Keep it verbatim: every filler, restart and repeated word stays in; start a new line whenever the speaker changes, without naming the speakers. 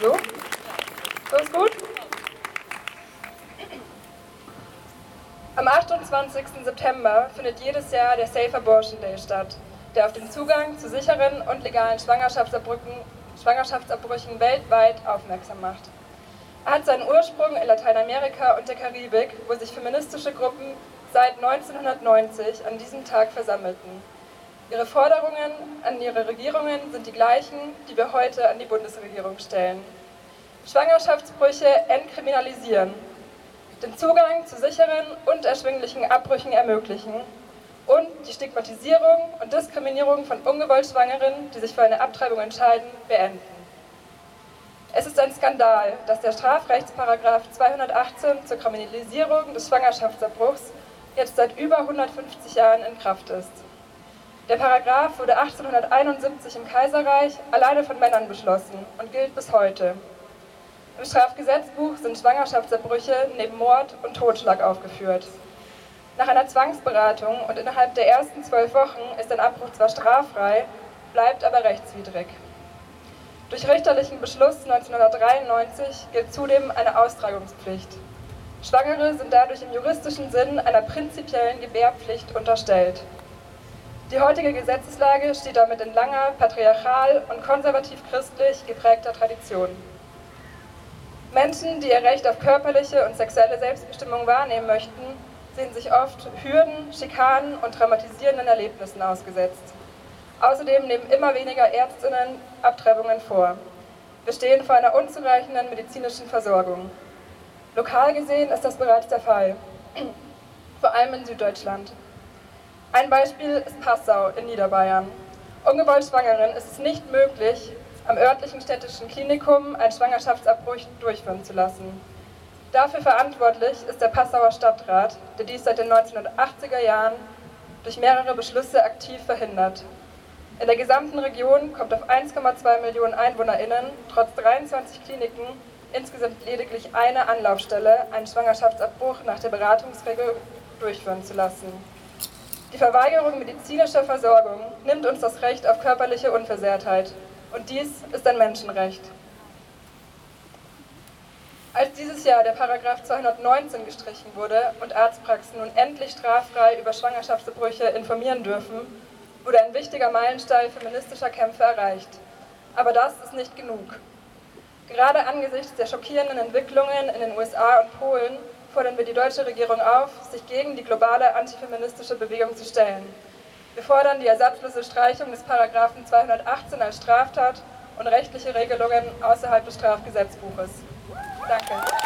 So? So ist gut? Am achtundzwanzigsten September findet jedes Jahr der Safe Abortion Day statt, der auf den Zugang zu sicheren und legalen Schwangerschaftsabbrüchen, Schwangerschaftsabbrüchen weltweit aufmerksam macht. Er hat seinen Ursprung in Lateinamerika und der Karibik, wo sich feministische Gruppen seit neunzehnhundertneunzig an diesem Tag versammelten. Ihre Forderungen an ihre Regierungen sind die gleichen, die wir heute an die Bundesregierung stellen. Schwangerschaftsbrüche entkriminalisieren, den Zugang zu sicheren und erschwinglichen Abbrüchen ermöglichen und die Stigmatisierung und Diskriminierung von ungewollt Schwangeren, die sich für eine Abtreibung entscheiden, beenden. Es ist ein Skandal, dass der Strafrechtsparagraf zweihundertachtzehn zur Kriminalisierung des Schwangerschaftsabbruchs jetzt seit über hundertfünfzig Jahren in Kraft ist. Der Paragraph wurde achtzehnhunderteinundsiebzig im Kaiserreich alleine von Männern beschlossen und gilt bis heute. Im Strafgesetzbuch sind Schwangerschaftsabbrüche neben Mord und Totschlag aufgeführt. Nach einer Zwangsberatung und innerhalb der ersten zwölf Wochen ist ein Abbruch zwar straffrei, bleibt aber rechtswidrig. Durch richterlichen Beschluss neunzehnhundertdreiundneunzig gilt zudem eine Austragungspflicht. Schwangere sind dadurch im juristischen Sinn einer prinzipiellen Gebärpflicht unterstellt. Die heutige Gesetzeslage steht damit in langer, patriarchal und konservativ-christlich geprägter Tradition. Menschen, die ihr Recht auf körperliche und sexuelle Selbstbestimmung wahrnehmen möchten, sehen sich oft Hürden, Schikanen und traumatisierenden Erlebnissen ausgesetzt. Außerdem nehmen immer weniger Ärztinnen Abtreibungen vor. Wir stehen vor einer unzureichenden medizinischen Versorgung. Lokal gesehen ist das bereits der Fall, vor allem in Süddeutschland. Ein Beispiel ist Passau in Niederbayern. Ungewollt Schwangeren ist es nicht möglich, am örtlichen städtischen Klinikum einen Schwangerschaftsabbruch durchführen zu lassen. Dafür verantwortlich ist der Passauer Stadtrat, der dies seit den neunzehnhundertachtziger Jahren durch mehrere Beschlüsse aktiv verhindert. In der gesamten Region kommt auf eins Komma zwei Millionen EinwohnerInnen trotz dreiundzwanzig Kliniken insgesamt lediglich eine Anlaufstelle, einen Schwangerschaftsabbruch nach der Beratungsregel durchführen zu lassen. Die Verweigerung medizinischer Versorgung nimmt uns das Recht auf körperliche Unversehrtheit. Und dies ist ein Menschenrecht. Als dieses Jahr der Paragraph zweihundertneunzehn gestrichen wurde und Arztpraxen nun endlich straffrei über Schwangerschaftsabbrüche informieren dürfen, wurde ein wichtiger Meilenstein feministischer Kämpfe erreicht. Aber das ist nicht genug. Gerade angesichts der schockierenden Entwicklungen in den U S A und Polen fordern wir die deutsche Regierung auf, sich gegen die globale antifeministische Bewegung zu stellen. Wir fordern die ersatzlose Streichung des Paragraphen zweihundertachtzehn als Straftat und rechtliche Regelungen außerhalb des Strafgesetzbuches. Danke.